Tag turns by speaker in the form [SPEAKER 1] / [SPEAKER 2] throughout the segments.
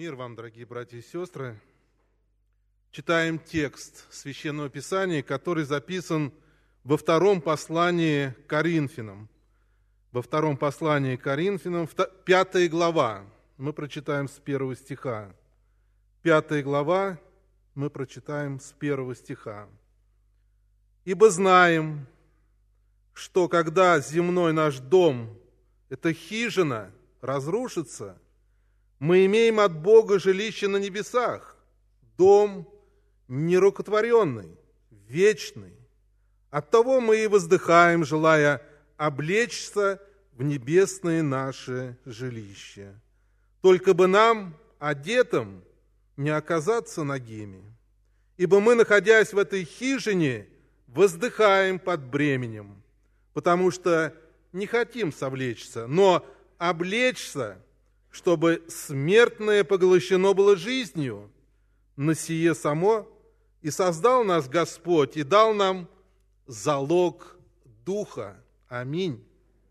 [SPEAKER 1] Мир вам, дорогие братья и сестры. Читаем текст Священного Писания, который записан во втором послании к Коринфянам. Во втором послании к Коринфянам, 5 глава. Мы прочитаем с 1 стиха. 5 глава, мы прочитаем с 1 стиха. «Ибо знаем, что когда земной наш дом, эта хижина, разрушится, мы имеем от Бога жилище на небесах, дом нерукотворенный, вечный. Оттого мы и воздыхаем, желая облечься в небесное наше жилище. Только бы нам, одетым, не оказаться нагими. Ибо мы, находясь в этой хижине, воздыхаем под бременем, потому что не хотим совлечься, но облечься, чтобы смертное поглощено было жизнью. На сие само и создал нас Господь, и дал нам залог Духа. Аминь.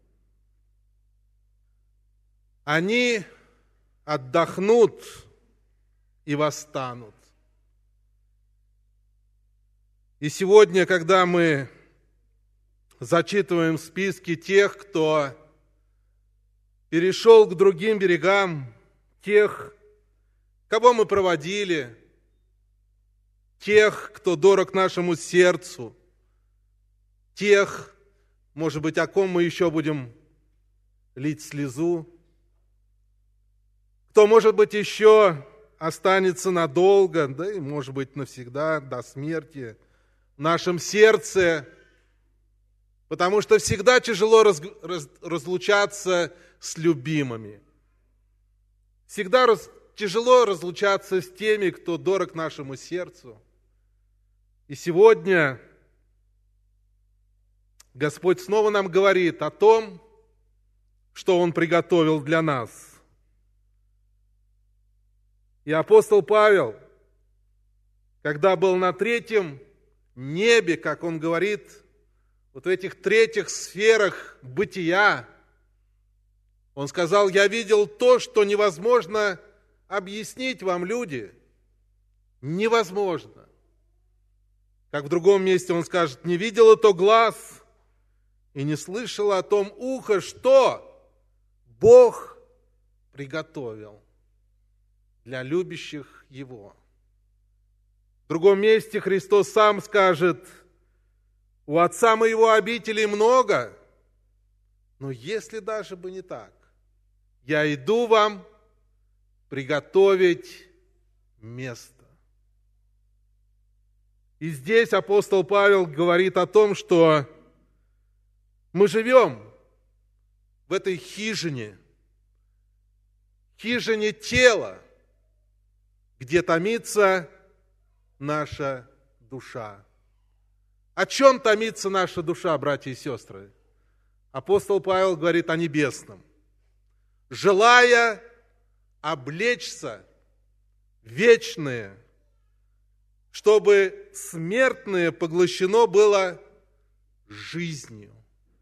[SPEAKER 1] Они отдохнут и восстанут. И сегодня, когда мы зачитываем списки тех, кто перешел к другим берегам, тех, кого мы проводили, тех, кто дорог нашему сердцу, тех, может быть, о ком мы еще будем лить слезу, кто, может быть, еще останется надолго, да и, может быть, навсегда, до смерти, в нашем сердце, потому что всегда тяжело разлучаться с любимыми. Всегда тяжело разлучаться с теми, кто дорог нашему сердцу. И сегодня Господь снова нам говорит о том, что Он приготовил для нас. И апостол Павел, когда был на третьем небе, как он говорит, вот в этих третьих сферах бытия, он сказал: «Я видел то, что невозможно объяснить вам, люди. Невозможно». Как в другом месте он скажет: «Не видело то глаз и не слышало о том ухо, что Бог приготовил для любящих Его». В другом месте Христос сам скажет: «У Отца моего обителей много, но если даже бы не так, я иду вам приготовить место». И здесь апостол Павел говорит о том, что мы живем в этой хижине тела, где томится наша душа. О чем томится наша душа, братья и сестры? Апостол Павел говорит о небесном. Желая облечься в вечное, чтобы смертное поглощено было жизнью.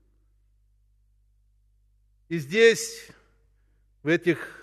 [SPEAKER 1] И здесь, в этих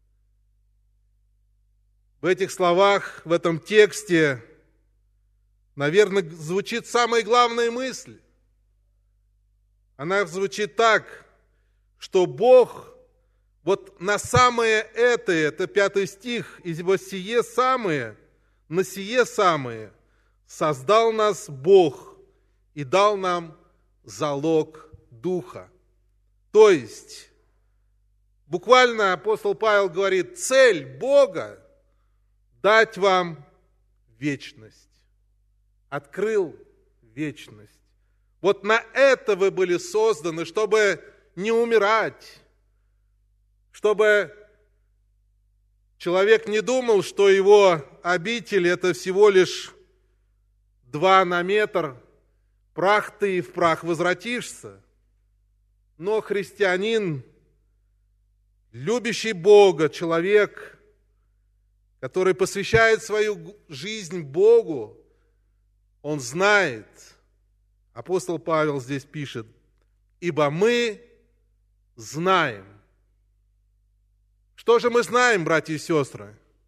[SPEAKER 1] словах, в этом тексте, наверное, звучит самая главная мысль. Она звучит так, что Бог вот на самое это 5 стих, «Ибо сие самое, на сие самое создал нас Бог и дал нам залог Духа». То есть, буквально апостол Павел говорит: цель Бога – дать вам вечность. Открыл вечность. Вот на это вы были созданы, чтобы не умирать, чтобы человек не думал, что его обитель – это всего лишь 2 на метр, прах ты и в прах возвратишься. Но христианин, любящий Бога, человек, который посвящает свою жизнь Богу, он знает, апостол Павел здесь пишет: «Ибо мы знаем». Что же мы знаем, братья и сестры?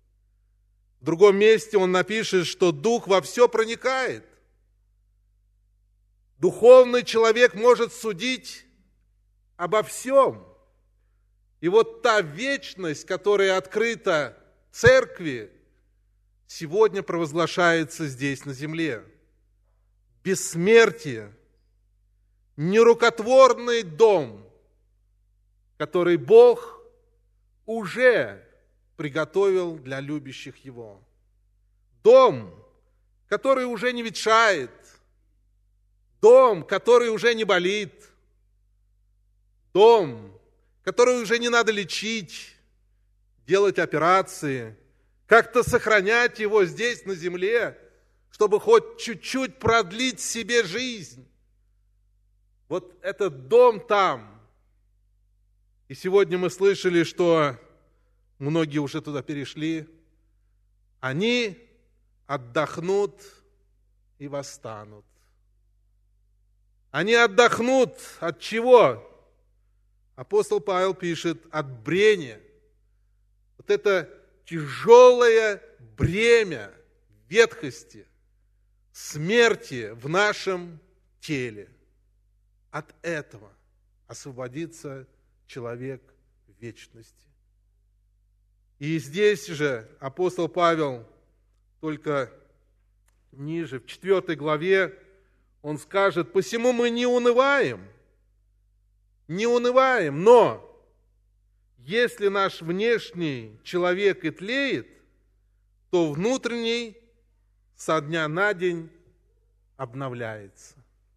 [SPEAKER 1] В другом месте он напишет, что Дух во все проникает. Духовный человек может судить обо всем. И вот та вечность, которая открыта Церкви, сегодня провозглашается здесь на земле. Бессмертие, нерукотворный дом, который Бог уже приготовил для любящих Его. Дом, который уже не ветшает, дом, который уже не болит, дом, который уже не надо лечить, делать операции, как-то сохранять его здесь на земле, чтобы хоть чуть-чуть продлить себе жизнь. Вот этот дом там. И сегодня мы слышали, что многие уже туда перешли. Они отдохнут и восстанут. Они отдохнут от чего? Апостол Павел пишет, от брения. Вот это тяжелое бремя ветхости, смерти в нашем теле. От этого освободится человек в вечности. И здесь же апостол Павел, только ниже, в 4 главе, он скажет, посему мы не унываем, но если наш внешний человек и тлеет, то внутренний со дня на день обновляется.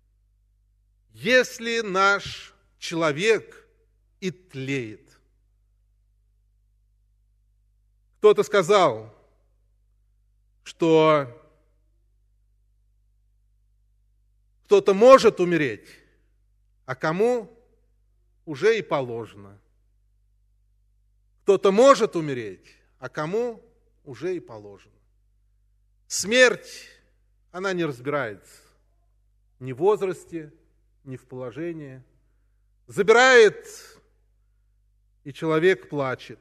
[SPEAKER 1] Если наш человек и тлеет. Кто-то сказал, что кто-то может умереть, а кому уже и положено. Кто-то может умереть, а кому уже и положено. Смерть, она не разбирается ни в возрасте, ни в положении. Забирает, и человек плачет.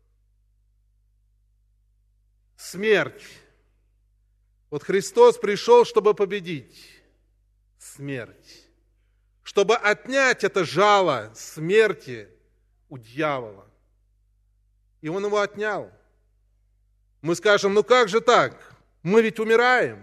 [SPEAKER 1] Смерть. Вот Христос пришел, чтобы победить смерть, чтобы отнять это жало смерти у дьявола. И он его отнял. Мы скажем, ну как же так? Мы ведь умираем.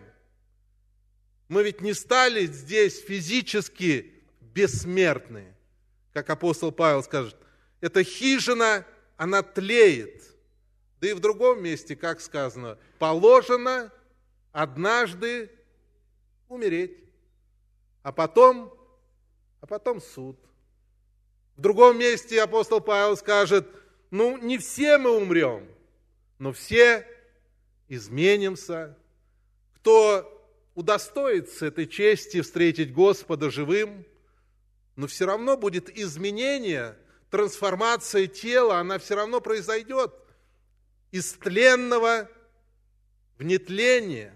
[SPEAKER 1] Мы ведь не стали здесь физически бессмертны. Как апостол Павел скажет, эта хижина, она тлеет. Да и в другом месте, как сказано, положено однажды умереть, а потом суд. В другом месте апостол Павел скажет, ну не все мы умрем, но все изменимся. Кто удостоится этой чести встретить Господа живым, но все равно будет изменение, трансформация тела, она все равно произойдет. Из тленного в нетление,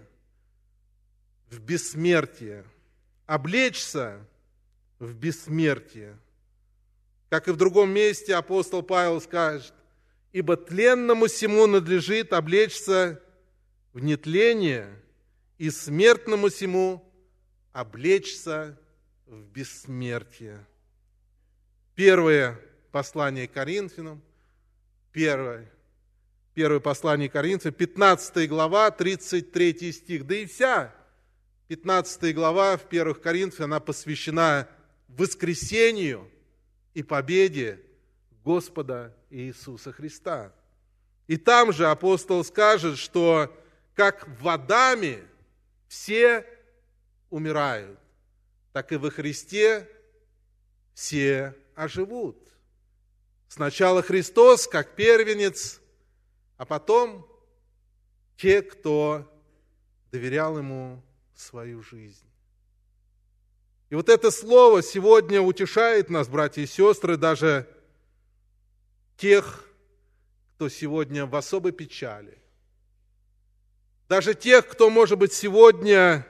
[SPEAKER 1] в бессмертие. Облечься в бессмертие. Как и в другом месте апостол Павел скажет, ибо тленному сему надлежит облечься в нетление, и смертному сему облечься в бессмертие. Первое послание Коринфянам, первое послание Коринфянам, 15 глава, 33 стих, да и вся 15 глава в 1 Коринфянам, она посвящена воскресению и победе Господа Иисуса Христа. И там же апостол скажет, что как в Адаме все умирают, так и во Христе все оживут. Сначала Христос как первенец, а потом те, кто доверял Ему свою жизнь. И вот это слово сегодня утешает нас, братья и сестры, даже тех, кто сегодня в особой печали. Даже тех, кто, может быть, сегодня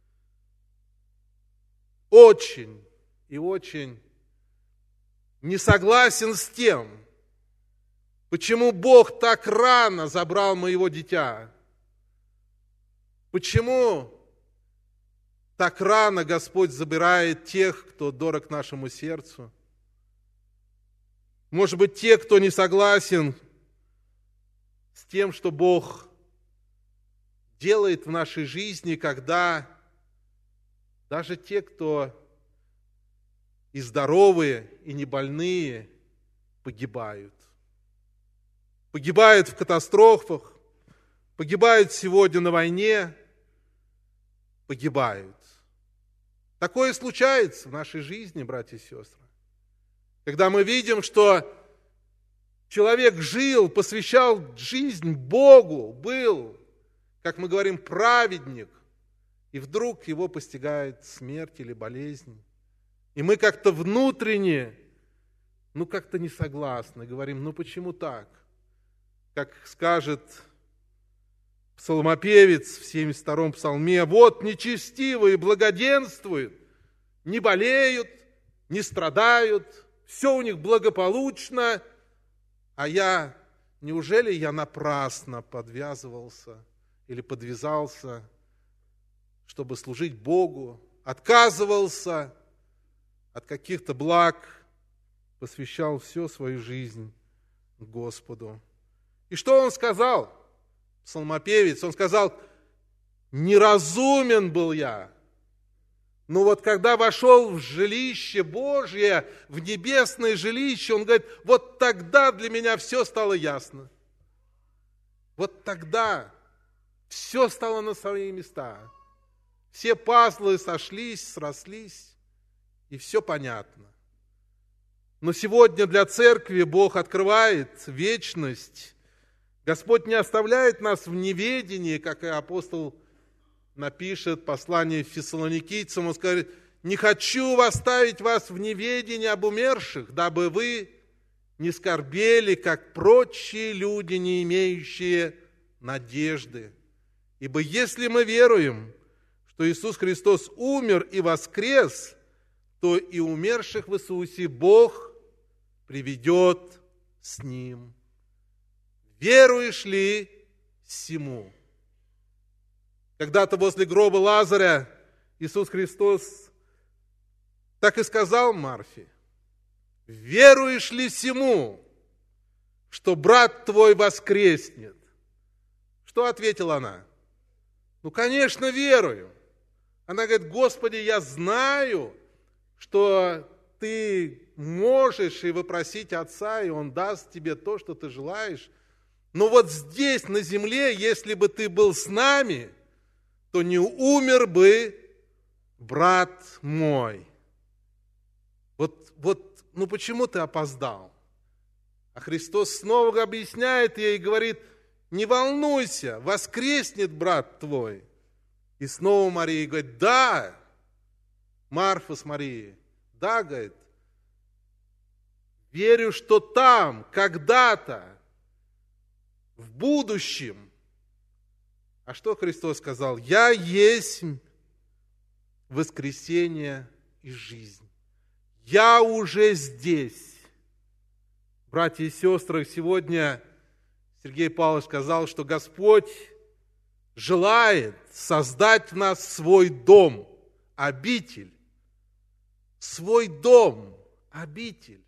[SPEAKER 1] очень и очень не согласен с тем, почему Бог так рано забрал моего дитя, Почему так рано Господь забирает тех, кто дорог нашему сердцу? Может быть, те, кто не согласен с тем, что Бог делает в нашей жизни, когда даже те, кто и здоровые, и не больные, погибают. Погибают в катастрофах, погибают сегодня на войне, погибают. Такое случается в нашей жизни, братья и сестры. Когда мы видим, что человек жил, посвящал жизнь Богу, был, как мы говорим, праведник, и вдруг его постигает смерть или болезнь. И мы как-то внутренне, как-то не согласны, говорим, почему так? Как скажет псалмопевец в 72-м псалме, вот нечестивые благоденствуют, не болеют, не страдают, все у них благополучно, а неужели я напрасно подвязывался или подвязался, чтобы служить Богу, отказывался от каких-то благ, посвящал всю свою жизнь Господу. И что он сказал, псалмопевец? Он сказал, неразумен был я. Но вот когда вошел в жилище Божье, в небесное жилище, он говорит, вот тогда для меня все стало ясно. Вот тогда все стало на свои места. Все пазлы сошлись, срослись, и все понятно. Но сегодня для церкви Бог открывает вечность. Господь не оставляет нас в неведении, как и апостол напишет послание фессалоникийцам. Он скажет, не хочу оставить вас в неведении об умерших, дабы вы не скорбели, как прочие люди, не имеющие надежды. Ибо если мы веруем, что Иисус Христос умер и воскрес, то и умерших в Иисусе Бог приведет с Ним. Веруешь ли сему? Когда-то возле гроба Лазаря Иисус Христос так и сказал Марфе, веруешь ли сему, что брат твой воскреснет? Что ответила она? Конечно, верую. Она говорит, Господи, я знаю, что ты можешь и вопросить Отца, и Он даст тебе то, что ты желаешь. Но вот здесь, на земле, если бы ты был с нами, то не умер бы брат мой. Почему ты опоздал? А Христос снова объясняет ей и говорит, не волнуйся, воскреснет брат твой. И снова Мария говорит, да, Марфа с Марией, да, говорит, верю, что там, когда-то, в будущем. А что Христос сказал? Я есть воскресение и жизнь. Я уже здесь. Братья и сестры, сегодня Сергей Павлович сказал, что Господь желает создать в нас свой дом, обитель. Свой дом, обитель.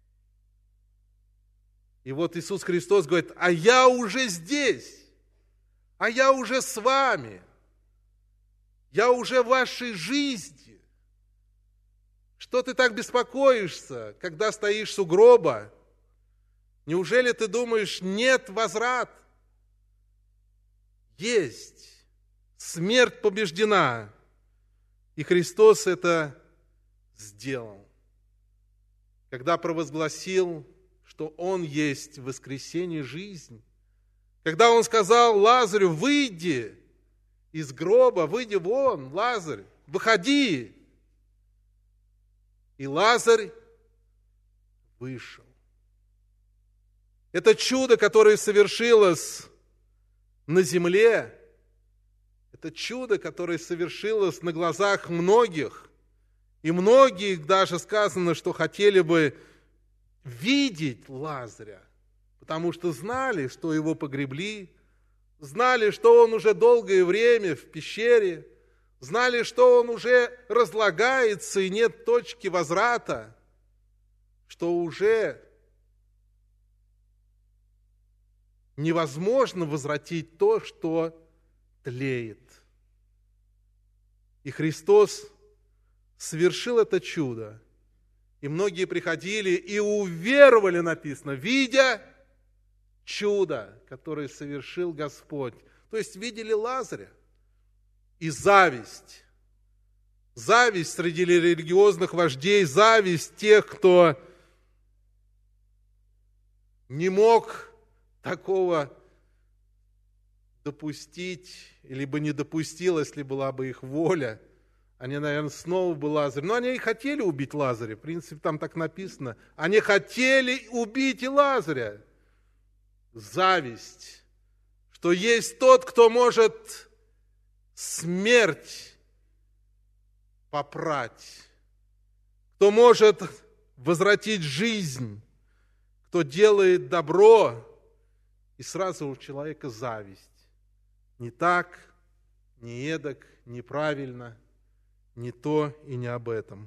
[SPEAKER 1] И вот Иисус Христос говорит, а я уже здесь, а я уже с вами, я уже в вашей жизни. Что ты так беспокоишься, когда стоишь у гроба? Неужели ты думаешь, нет возврат? Есть. Смерть побеждена. И Христос это сделал. Когда провозгласил, что Он есть воскресение жизни. Когда Он сказал Лазарю, выйди из гроба, выйди вон, Лазарь, выходи. И Лазарь вышел. Это чудо, которое совершилось на земле, это чудо, которое совершилось на глазах многих. И многие даже сказано, что хотели бы видеть Лазаря, потому что знали, что его погребли, знали, что он уже долгое время в пещере, знали, что он уже разлагается и нет точки возврата, что уже невозможно возвратить то, что тлеет. И Христос совершил это чудо. И многие приходили и уверовали, написано, видя чудо, которое совершил Господь. То есть видели Лазаря. И зависть. Зависть среди религиозных вождей, зависть тех, кто не мог такого допустить, или бы не допустил, если была бы их воля. Они, наверное, снова бы Лазаря. Но они и хотели убить Лазаря. В принципе, там так написано. Они хотели убить и Лазаря. Зависть. Что есть тот, кто может смерть попрать. Кто может возвратить жизнь. Кто делает добро. И сразу у человека зависть. Не так, не эдак, неправильно. Не то и не об этом.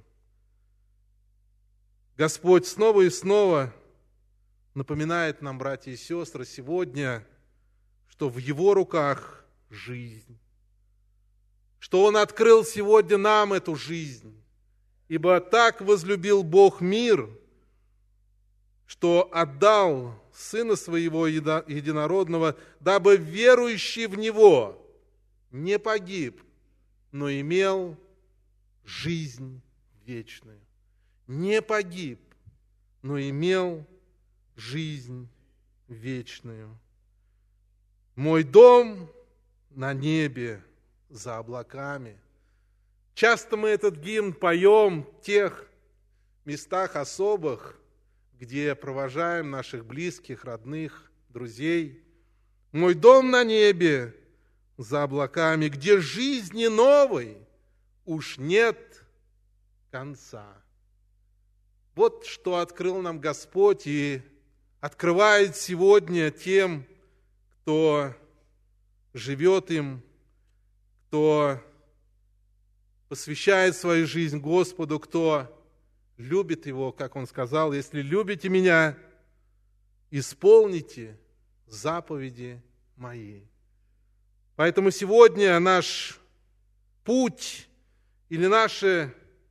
[SPEAKER 1] Господь снова и снова напоминает нам, братья и сестры, сегодня, что в Его руках жизнь, что Он открыл сегодня нам эту жизнь, ибо так возлюбил Бог мир, что отдал Сына Своего Единородного, дабы верующий в Него не погиб, но имел жизнь вечную. Не погиб, но имел жизнь вечную. Мой дом на небе за облаками. Часто мы этот гимн поем в тех местах особых, где провожаем наших близких, родных, друзей. Мой дом на небе за облаками, где жизни новой уж нет конца. Вот что открыл нам Господь и открывает сегодня тем, кто живет им, кто посвящает свою жизнь Господу, кто любит Его, как Он сказал, если любите Меня, исполните заповеди Мои. Поэтому сегодня наш путь или наше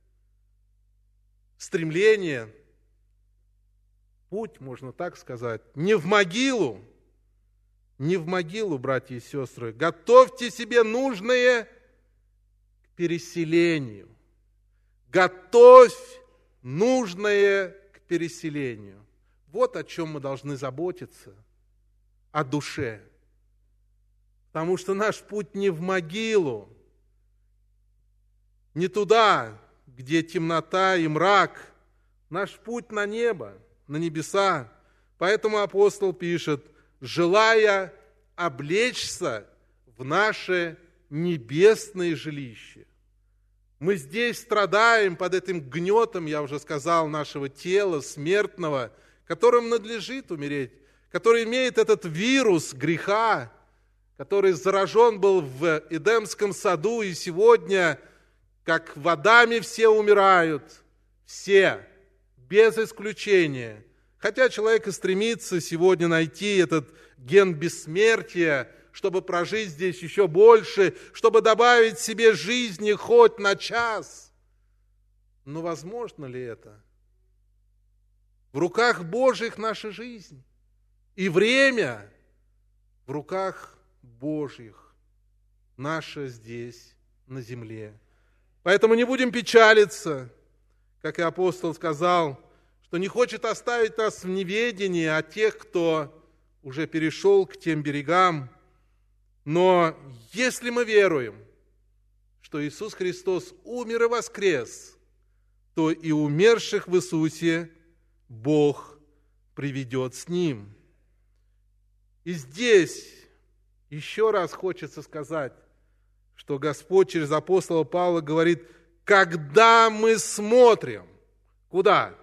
[SPEAKER 1] стремление, путь, можно так сказать, не в могилу, братья и сестры. Готовьте себе нужное к переселению. Готовь нужное к переселению. Вот о чем мы должны заботиться, о душе. Потому что наш путь не в могилу, не туда, где темнота и мрак. Наш путь на небо, на небеса. Поэтому апостол пишет, желая облечься в наше небесное жилище. Мы здесь страдаем под этим гнетом, я уже сказал, нашего тела смертного, которым надлежит умереть, который имеет этот вирус греха, который заражен был в Эдемском саду, и сегодня, как в Адаме все умирают, все, без исключения. Хотя человек и стремится сегодня найти этот ген бессмертия, чтобы прожить здесь еще больше, чтобы добавить себе жизни хоть на час. Но возможно ли это? В руках Божьих наша жизнь. И время в руках Божьих наше здесь, на земле. Поэтому не будем печалиться, как и апостол сказал, что не хочет оставить нас в неведении о тех, кто уже перешел к тем берегам. Но если мы веруем, что Иисус Христос умер и воскрес, то и умерших в Иисусе Бог приведет с Ним. И здесь еще раз хочется сказать, что Господь через апостола Павла говорит, когда мы смотрим, куда?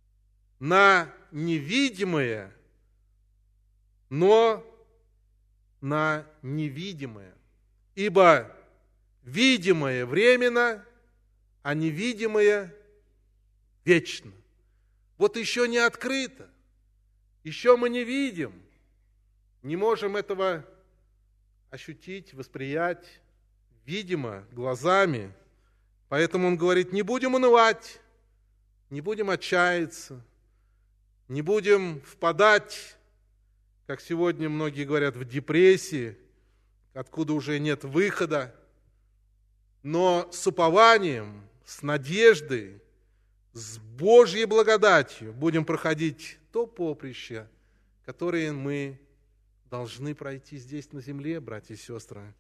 [SPEAKER 1] На невидимое, но на невидимое. Ибо видимое временно, а невидимое вечно. Вот еще не открыто, еще мы не видим, не можем этого ощутить, восприять, видимо, глазами. Поэтому он говорит, не будем унывать, не будем отчаяться, не будем впадать, как сегодня многие говорят, в депрессии, откуда уже нет выхода, но с упованием, с надеждой, с Божьей благодатью будем проходить то поприще, которое мы должны пройти здесь на земле, братья и сестры.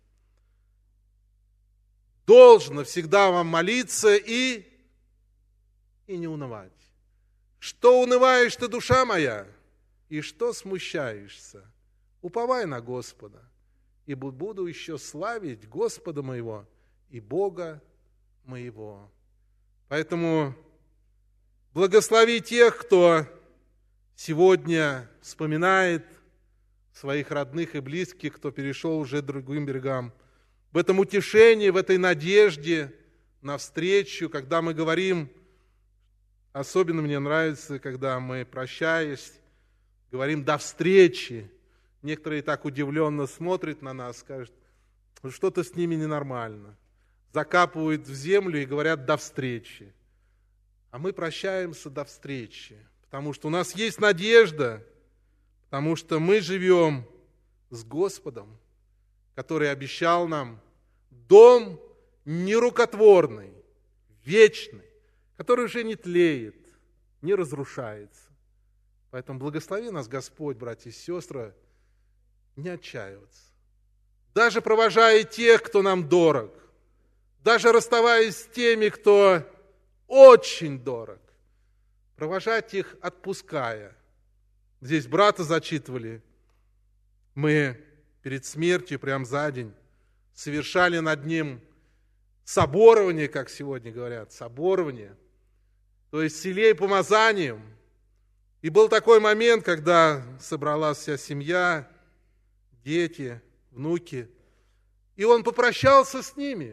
[SPEAKER 1] Должно всегда вам молиться и не унывать. Что унываешь ты, душа моя, и что смущаешься? Уповай на Господа, ибо буду еще славить Господа моего и Бога моего. Поэтому благослови тех, кто сегодня вспоминает своих родных и близких, кто перешел уже к другим берегам. В этом утешении, в этой надежде на встречу, когда мы говорим, особенно мне нравится, когда мы, прощаясь, говорим «до встречи». Некоторые так удивленно смотрят на нас, скажут, что-то с ними ненормально. Закапывают в землю и говорят «до встречи». А мы прощаемся до встречи, потому что у нас есть надежда, потому что мы живем с Господом, который обещал нам дом нерукотворный, вечный, который уже не тлеет, не разрушается. Поэтому благослови нас, Господь, братья и сестры, не отчаиваться. Даже провожая тех, кто нам дорог, даже расставаясь с теми, кто очень дорог, провожать их, отпуская. Здесь брата зачитывали, мы перед смертью, прям за день, совершали над ним соборование, как сегодня говорят, соборование, то есть селей помазанием. И был такой момент, когда собралась вся семья, дети, внуки, и он попрощался с ними.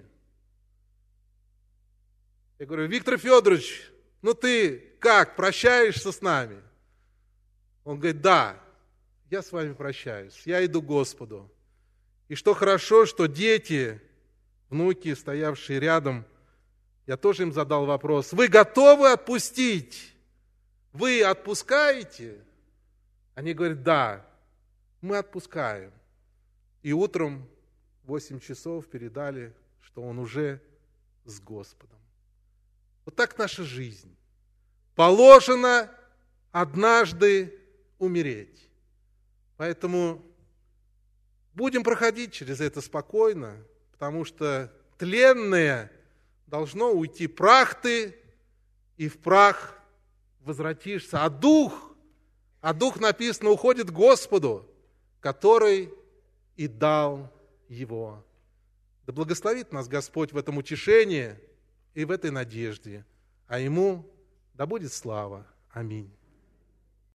[SPEAKER 1] Я говорю, Виктор Федорович, ну ты как, прощаешься с нами? Он говорит, да, я с вами прощаюсь, я иду к Господу. И что хорошо, что дети, внуки, стоявшие рядом, я тоже им задал вопрос, вы готовы отпустить? Вы отпускаете? Они говорят, да, мы отпускаем. И утром в 8 часов передали, что он уже с Господом. Вот так наша жизнь. Положено однажды умереть. Поэтому будем проходить через это спокойно, потому что тленное должно уйти прах ты, и в прах возвратишься. А дух написано, уходит к Господу, который и дал его. Да благословит нас Господь в этом утешении и в этой надежде, а Ему да будет слава. Аминь.